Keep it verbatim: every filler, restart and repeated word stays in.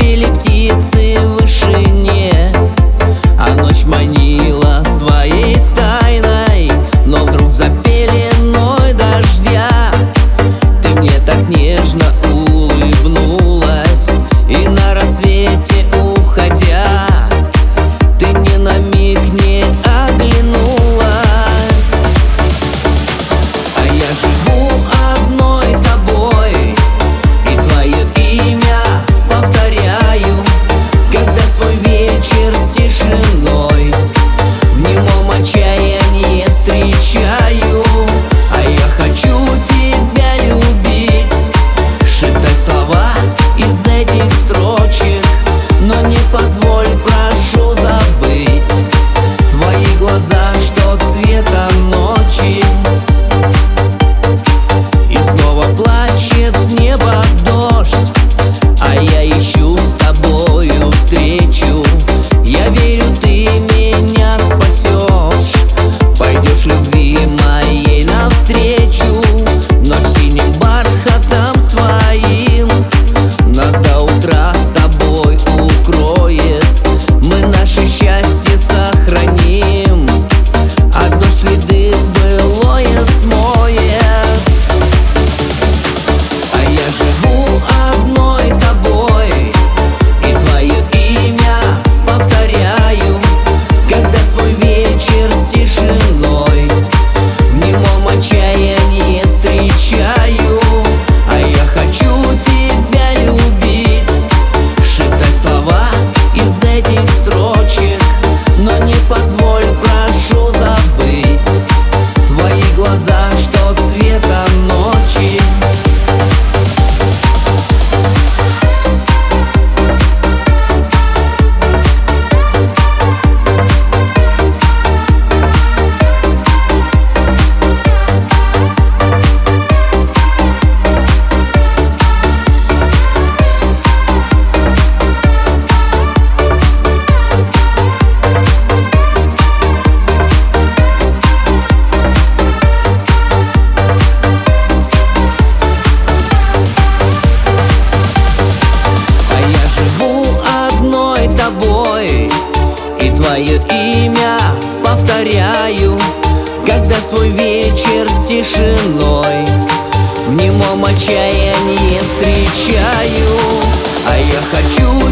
пели птицы в вышине, а ночь манила своей тайной. Но вдруг за пеленой дождя ты мне так нежно улыбнулась, и на рассвете уходя ты ни на миг не оглянулась. А я живу одной тобой, и твое имя повторяю, когда свой вечер с тишиной в немом отчаянии встречаю. А я хочу тебя любить, шептать слова из этих строчек, но не позволь, прошу, забыть твои глаза, что цвета ночи. И снова плачет с неба дождь, а я ищу с тобою встречу. Я верю, ты меня спасешь, пойдешь любви моей навстречу. Ночь синим бархатом своим нас до утра с тобой укроет. Мы наше счастье сохраним, а дождь следы былое смоет. А я живу одной тобой, и твое имя повторяю, когда свой вечер с тишиной в немом отчаянии встречаю. А я хочу тебя любить, шептать слова из этих строчек, но не позволь, прошу, забыть твои глаза, что цвета ночи. Тобой, и твое имя повторяю, когда свой вечер с тишиной в немом отчаянии встречаю. А я хочу